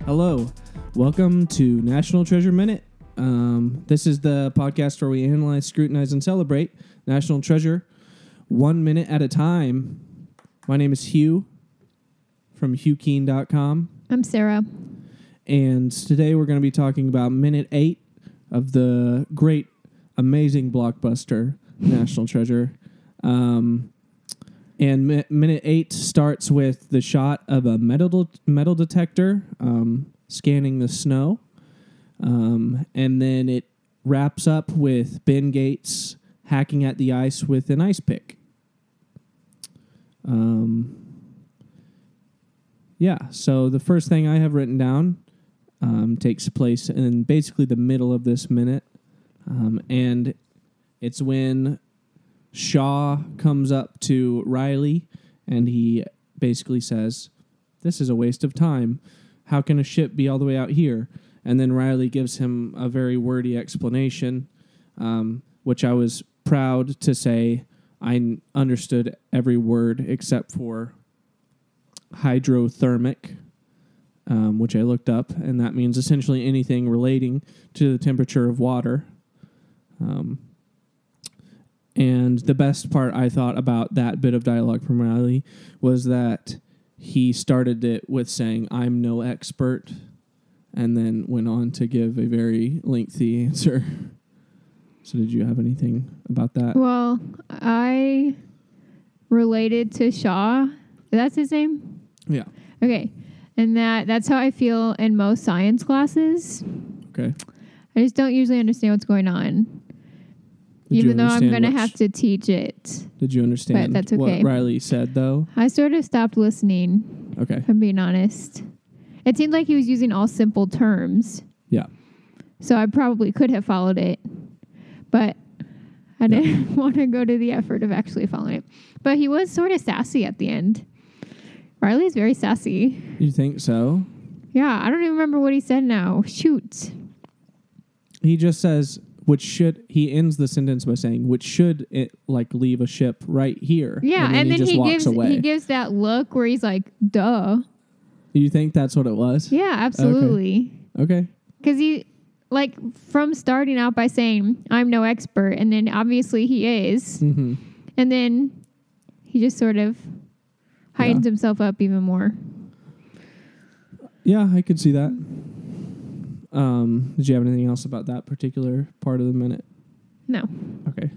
Hello, welcome to National Treasure Minute. This is the podcast where we analyze, scrutinize, and celebrate National Treasure 1 minute at a time. My name is Hugh from HughKeen.com. I'm Sarah. And today we're going to be talking about minute 8 of the great, amazing blockbuster, National Treasure. And minute 8 starts with the shot of a metal detector scanning the snow. And then it wraps up with Ben Gates hacking at the ice with an ice pick. So the first thing I have written down takes place in basically the middle of this minute. And it's when Shaw comes up to Riley and he basically says, "This is a waste of time. How can a ship be all the way out here?" And then Riley gives him a very wordy explanation, which I was proud to say I understood every word except for hydrothermic, which I looked up, and that means essentially anything relating to the temperature of water. And the best part I thought about that bit of dialogue from Riley was that he started it with saying, "I'm no expert," and then went on to give a very lengthy answer. So did you have anything about that? Well, I related to Shaw. That's his name? Yeah. Okay. And that's how I feel in most science classes. Okay. I just don't usually understand what's going on. Even though I'm going to have to teach it. Did you understand that's okay. what Riley said, though? I sort of stopped listening. Okay. If I'm being honest. It seemed like he was using all simple terms. Yeah. So I probably could have followed it. But I didn't want to go to the effort of actually following it. But he was sort of sassy at the end. Riley's very sassy. You think so? Yeah, I don't even remember what he said now. Shoot. He just says, he ends the sentence by saying, which should it leave a ship right here. Yeah, and then he walks away. He gives that look where he's like, duh. You think that's what it was? Yeah, absolutely. Okay. Because he, from starting out by saying, "I'm no expert," and then obviously he is. Mm-hmm. And then he just sort of heightens himself up even more. Yeah, I could see that. Did you have anything else about that particular part of the minute? No. Okay.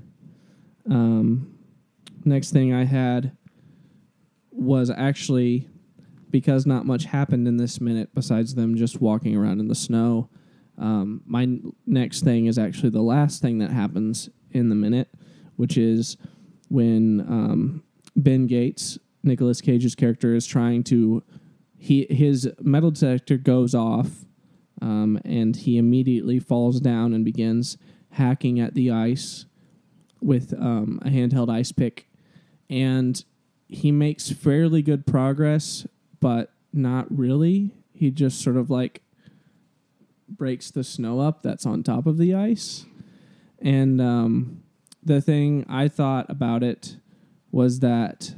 Next thing I had was actually, because not much happened in this minute besides them just walking around in the snow. My next thing is actually the last thing that happens in the minute, which is when Ben Gates, Nicolas Cage's character, is trying to... His metal detector goes off, and he immediately falls down and begins hacking at the ice with a handheld ice pick. And he makes fairly good progress, but not really. He just sort of breaks the snow up that's on top of the ice. And the thing I thought about it was that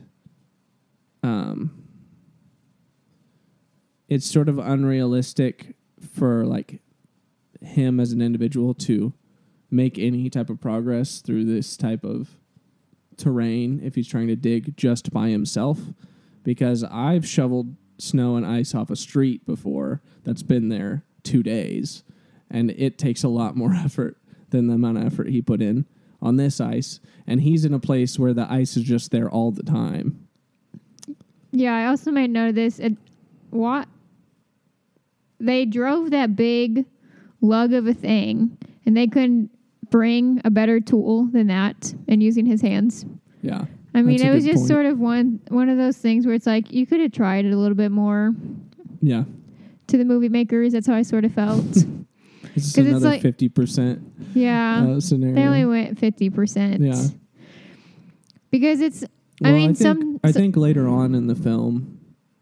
it's sort of unrealistic for him as an individual to make any type of progress through this type of terrain if he's trying to dig just by himself, because I've shoveled snow and ice off a street before that's been there 2 days, and it takes a lot more effort than the amount of effort he put in on this ice, and he's in a place where the ice is just there all the time. Yeah, I also might know this. They drove that big lug of a thing, and they couldn't bring a better tool than that and using his hands. Yeah. I mean, it was just sort of one of those things where it's like, you could have tried it a little bit more. Yeah. To the movie makers, that's how I sort of felt. It's another 50% scenario. They only went 50%. Yeah. Because it's, well, I think later on in the film,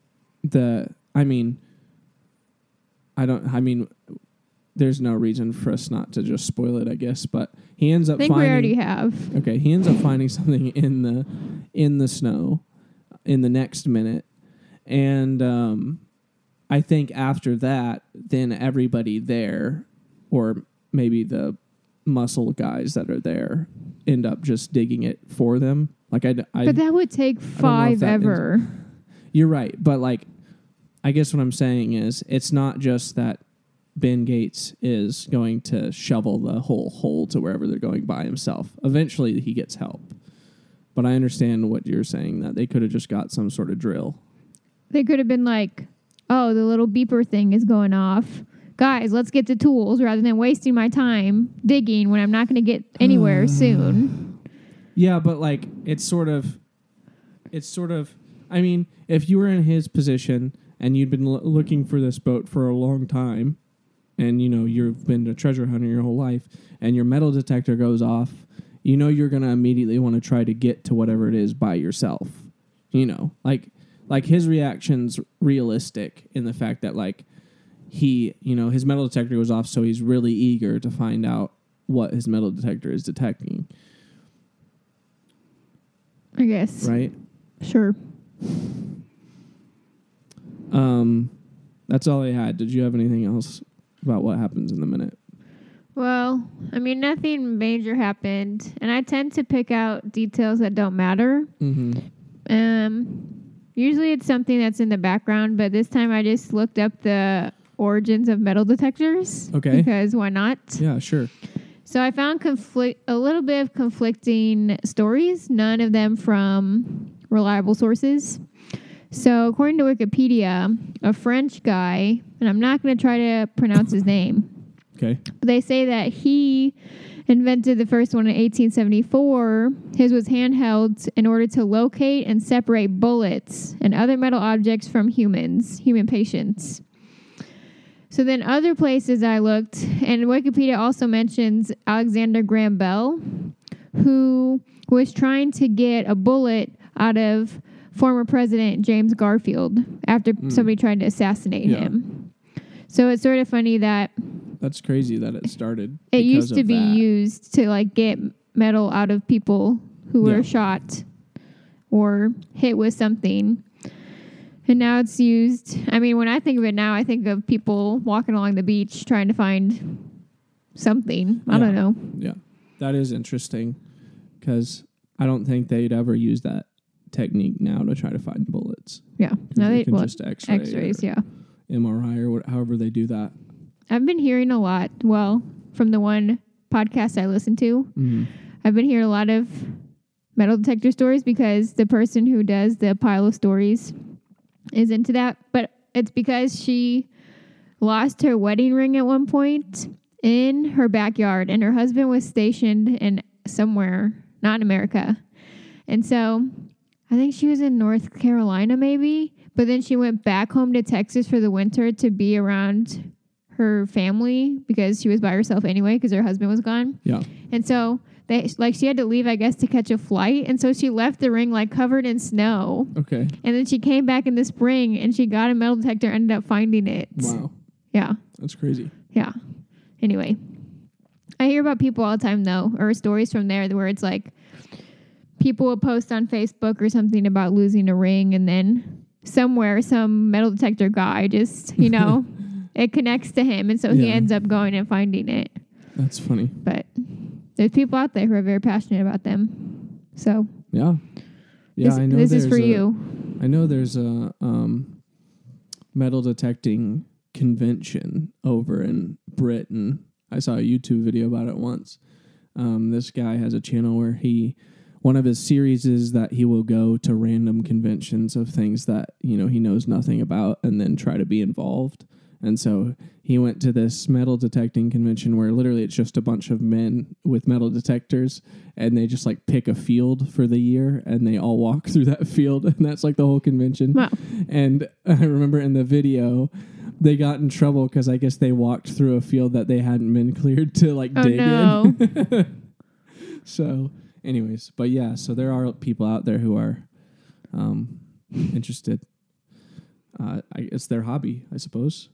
there's no reason for us not to just spoil it, I guess, but he ends up finding... we already have. Okay, he ends up finding something in the snow in the next minute, and I think after that, then everybody there, or maybe the muscle guys that are there, end up just digging it for them. Like but that would take 5 ever. You're right, but like, I guess what I'm saying is, it's not just that Ben Gates is going to shovel the whole hole to wherever they're going by himself. Eventually, he gets help. But I understand what you're saying, that they could have just got some sort of drill. They could have been like, oh, the little beeper thing is going off. Guys, let's get the tools rather than wasting my time digging when I'm not going to get anywhere soon. Yeah, but like, it's sort of, I mean, if you were in his position and you'd been looking for this boat for a long time, and, you know, you've been a treasure hunter your whole life, and your metal detector goes off, you know you're going to immediately want to try to get to whatever it is by yourself. You know, like his reaction's realistic in the fact that, like, he, you know, his metal detector goes off, so he's really eager to find out what his metal detector is detecting. I guess. Right? Sure. That's all I had. Did you have anything else about what happens in the minute? Well, I mean, nothing major happened, and I tend to pick out details that don't matter. Usually it's something that's in the background, but this time I just looked up the origins of metal detectors. Okay. Because why not? Yeah, sure. So I found a little bit of conflicting stories, none of them from reliable sources. So according to Wikipedia, a French guy, and I'm not going to try to pronounce his name, Okay. but they say that he invented the first one in 1874. His was handheld in order to locate and separate bullets and other metal objects from human patients. So then other places I looked, and Wikipedia also mentions Alexander Graham Bell, who was trying to get a bullet out of former President James Garfield after somebody tried to assassinate him. So it's sort of funny that that's crazy that it started. It used to be used to like get metal out of people who were shot or hit with something. And now it's used. I mean, when I think of it now, I think of people walking along the beach trying to find something. I don't know. Yeah, that is interesting because I don't think they'd ever use that technique now to try to find bullets. Yeah, no, they can just X-rays. Yeah, MRI or however they do that. I've been hearing a lot. Well, from the one podcast I listen to, I've been hearing a lot of metal detector stories because the person who does the pile of stories is into that. But it's because she lost her wedding ring at one point in her backyard, and her husband was stationed in somewhere, not in America. And so I think she was in North Carolina maybe, but then she went back home to Texas for the winter to be around her family because she was by herself anyway because her husband was gone. Yeah. And so she had to leave, I guess, to catch a flight. And so she left the ring like covered in snow. Okay. And then she came back in the spring and she got a metal detector, ended up finding it. Wow. Yeah. That's crazy. Yeah. Anyway, I hear about people all the time though, or stories from there where it's like people will post on Facebook or something about losing a ring, and then somewhere some metal detector guy just, you know, it connects to him, and so he ends up going and finding it. That's funny. But there's people out there who are very passionate about them. So yeah, I know. This is for you. I know there's a metal detecting convention over in Britain. I saw a YouTube video about it once. This guy has a channel where one of his series is that he will go to random conventions of things that, you know, he knows nothing about and then try to be involved. And so he went to this metal detecting convention where literally it's just a bunch of men with metal detectors, and they just like pick a field for the year and they all walk through that field, and that's like the whole convention. Wow. And I remember in the video they got in trouble because I guess they walked through a field that they hadn't been cleared to like dig in. So anyways, but yeah, so there are people out there who are interested. It's their hobby, I suppose.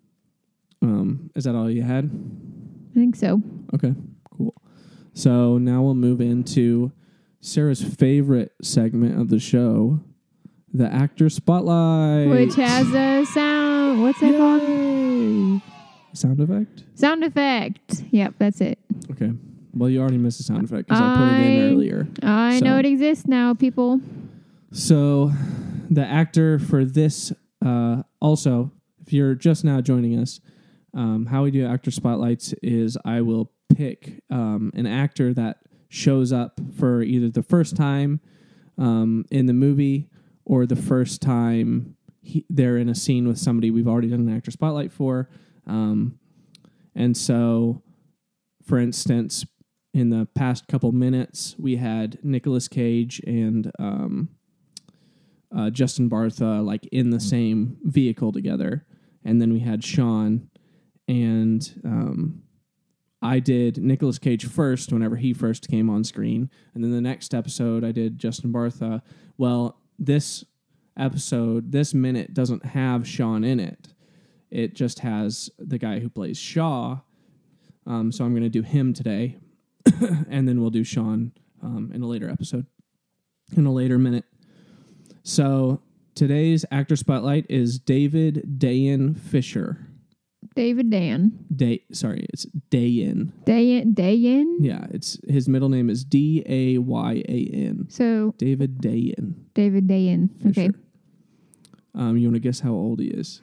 Is that all you had? I think so. Okay, cool. So now we'll move into Sarah's favorite segment of the show, the actor spotlight, which has a sound. What's it called? Yay! Sound effect. Sound effect. Yep, that's it. Okay. Well, you already missed the sound effect because I put it in earlier. I know it exists now, people. So, the actor for this, also, if you're just now joining us, how we do actor spotlights is I will pick an actor that shows up for either the first time in the movie or the first time they're in a scene with somebody we've already done an actor spotlight for. And so, for instance, in the past couple minutes, we had Nicolas Cage and Justin Bartha like in the same vehicle together. And then we had Sean, and I did Nicolas Cage first whenever he first came on screen. And then the next episode, I did Justin Bartha. Well, this episode, this minute doesn't have Sean in it. It just has the guy who plays Shaw. So I'm going to do him today. And then we'll do Sean in a later episode, in a later minute. So today's actor spotlight is David Dayan Fisher. David Dayan. It's Dayan. Dayan? Yeah, his middle name is Dayan. So David Dayan. David Dayan. Okay. You want to guess how old he is?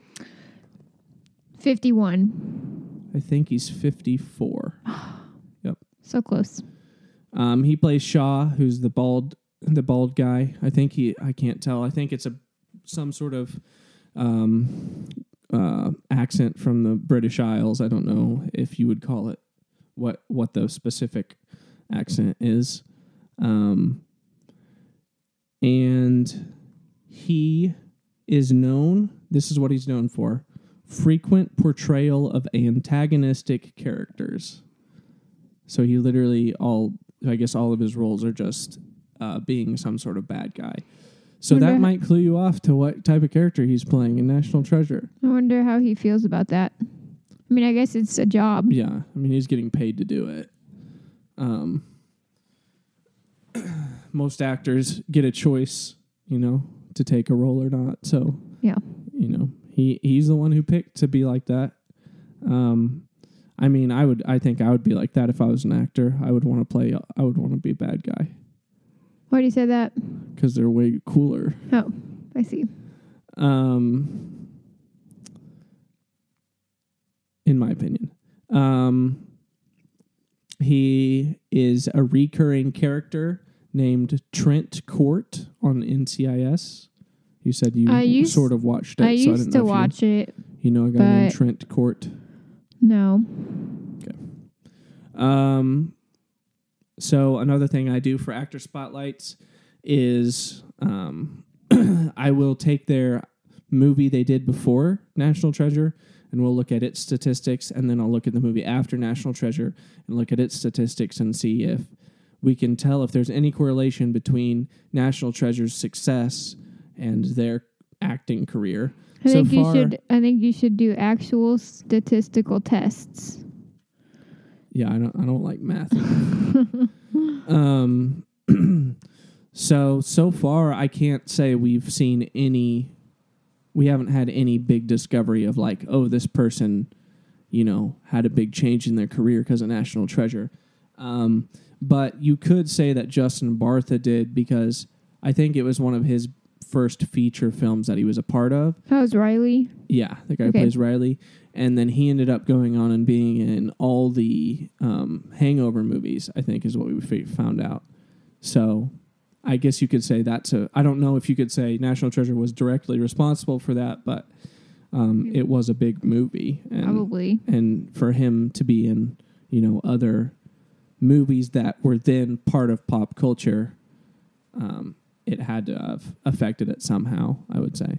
51. I think he's 54. Yep. So close. He plays Shaw, who's the bald guy. I can't tell. I think it's some sort of accent from the British Isles. I don't know if you would call it what the specific accent is. And he is known, this is what he's known for, frequent portrayal of antagonistic characters. So he literally all of his roles are just being some sort of bad guy. So that might clue you off to what type of character he's playing in National Treasure. I wonder how he feels about that. I mean, I guess it's a job. Yeah. I mean, he's getting paid to do it. Most actors get a choice, to take a role or not. So, yeah. He's the one who picked to be like that. I mean, I think I would be like that if I was an actor. I would want to be a bad guy. Why do you say that? Because they're way cooler. Oh, I see. In my opinion. He is a recurring character named Trent Court on NCIS. You said you sort of watched it. I used to watch it. You know a guy named Trent Court? No. Okay. So another thing I do for actor spotlights is I will take their movie they did before National Treasure and we'll look at its statistics, and then I'll look at the movie after National Treasure and look at its statistics and see if we can tell if there's any correlation between National Treasure's success and their acting career. I think you should do actual statistical tests. Yeah, I don't like math. So far I can't say we haven't had any big discovery of like, oh, this person, had a big change in their career because of National Treasure. But you could say that Justin Bartha did, because I think it was one of his first feature films that he was a part of. How's Riley? Yeah, the guy who plays Riley. And then he ended up going on and being in all the Hangover movies, I think is what we found out. So I guess you could say I don't know if you could say National Treasure was directly responsible for that, but it was a big movie. And, probably. And for him to be in, other movies that were then part of pop culture, it had to have affected it somehow, I would say.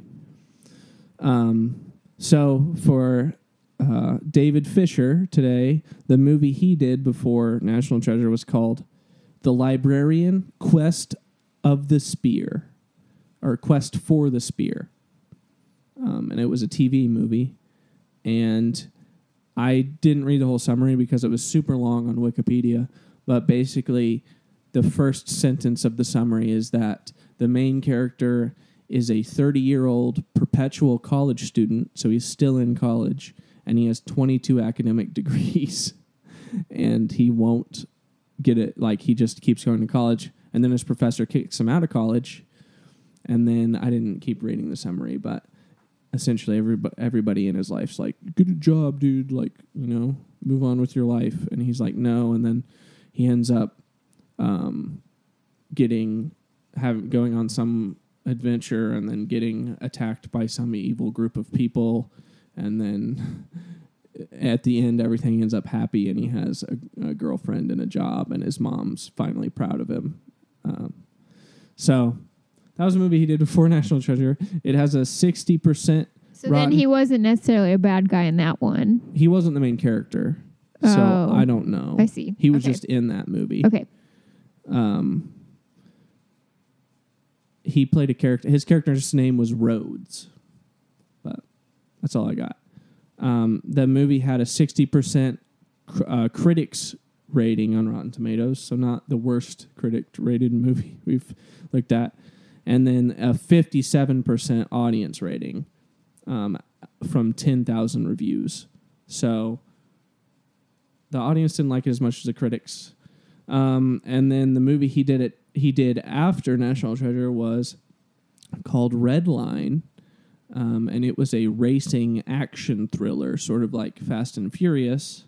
So for David Fisher today, the movie he did before National Treasure was called The Librarian Quest of the Spear, or Quest for the Spear. And it was a TV movie. And I didn't read the whole summary because it was super long on Wikipedia. But basically, the first sentence of the summary is that the main character is a 30-year-old perpetual college student, so he's still in college, and he has 22 academic degrees, and he won't get it. Like, he just keeps going to college, and then his professor kicks him out of college, and then I didn't keep reading the summary, but essentially everybody in his life's like, get a job, dude, like, you know, move on with your life, and he's like, no, and then he ends up going on some adventure and then getting attacked by some evil group of people, and then at the end everything ends up happy, and he has a girlfriend and a job, and his mom's finally proud of him. So that was a movie he did before National Treasure. It has a 60%. So then he wasn't necessarily a bad guy in that one. He wasn't the main character, so I don't know. I see. He was just in that movie. Okay. He played a character. His character's name was Rhodes, but that's all I got. The movie had a 60% critics rating on Rotten Tomatoes, so not the worst critic-rated movie we've looked at, and then a 57% audience rating from 10,000 reviews. So the audience didn't like it as much as the critics. And then the movie he did after National Treasure was called Redline, and it was a racing action thriller, sort of like Fast and Furious,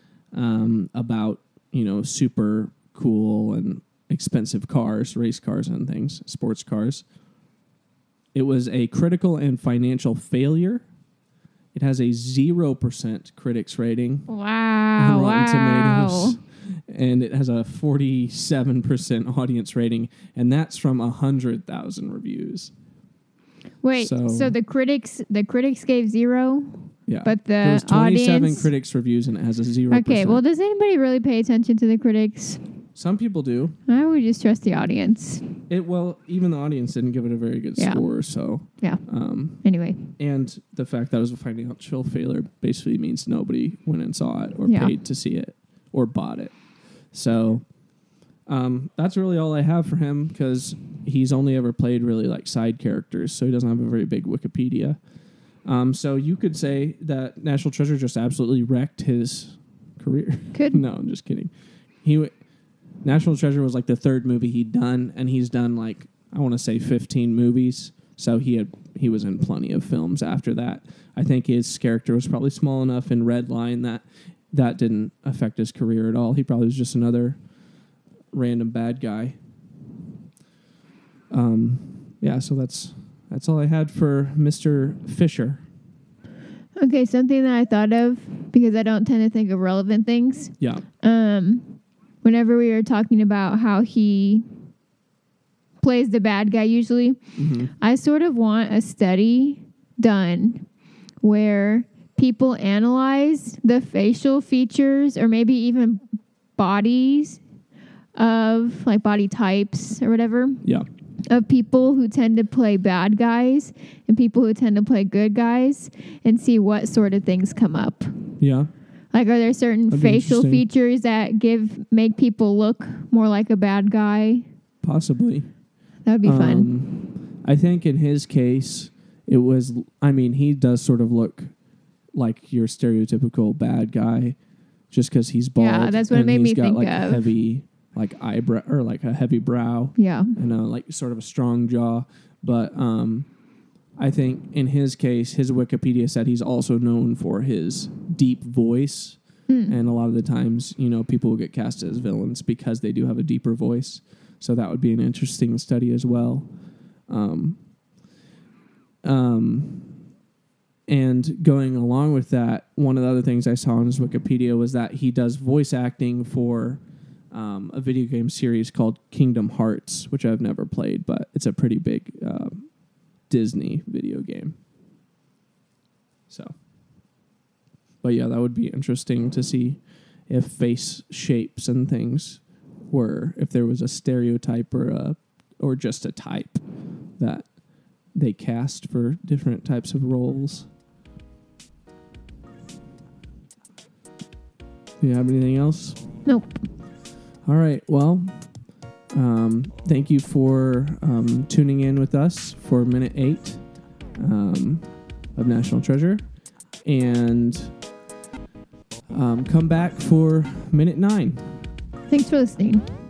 about, you know, super cool and expensive cars, race cars and things, sports cars. It was a critical and financial failure. It has a 0% critics rating on Rotten Tomatoes. And it has a 47% audience rating, and that's from 100,000 reviews. Wait, so the critics gave 0? Yeah. But there was the 27 audience critics reviews, and it has a 0%. Okay, well, does anybody really pay attention to the critics? Some people do. I would just trust the audience. Even the audience didn't give it a very good score, so. Yeah. Anyway. And the fact that it was a financial failure basically means nobody went and saw it or paid to see it or bought it. So that's really all I have for him, because he's only ever played really like side characters, so he doesn't have a very big Wikipedia. So you could say that National Treasure just absolutely wrecked his career. No, I'm just kidding. National Treasure was like the third movie he'd done, and he's done like, I want to say 15 movies. So he was in plenty of films after that. I think his character was probably small enough in Redline that didn't affect his career at all. He probably was just another random bad guy. So that's all I had for Mr. Fisher. Okay, something that I thought of, because I don't tend to think of relevant things. Yeah. Whenever we were talking about how he plays the bad guy usually, I sort of want a study done where people analyze the facial features or maybe even bodies of, like, body types or whatever. Yeah. Of people who tend to play bad guys and people who tend to play good guys, and see what sort of things come up. Yeah. Like, are there certain facial features that make people look more like a bad guy? Possibly. That would be fun. I think in his case, he does sort of look like your stereotypical bad guy, just because he's bald. Yeah, that's what it made me think of. a heavy, like, eyebrow, or like a heavy brow. Yeah. And like sort of a strong jaw. But I think in his case, his Wikipedia said he's also known for his deep voice. And a lot of the times, you know, people will get cast as villains because they do have a deeper voice. So that would be an interesting study as well. And going along with that, one of the other things I saw on his Wikipedia was that he does voice acting for a video game series called Kingdom Hearts, which I've never played, but it's a pretty big Disney video game. So, but yeah, that would be interesting to see if face shapes and things if there was a stereotype or just a type that they cast for different types of roles. Do you have anything else? Nope. All right. Well, Thank you for tuning in with us for minute 8 of National Treasure. And come back for minute 9. Thanks for listening.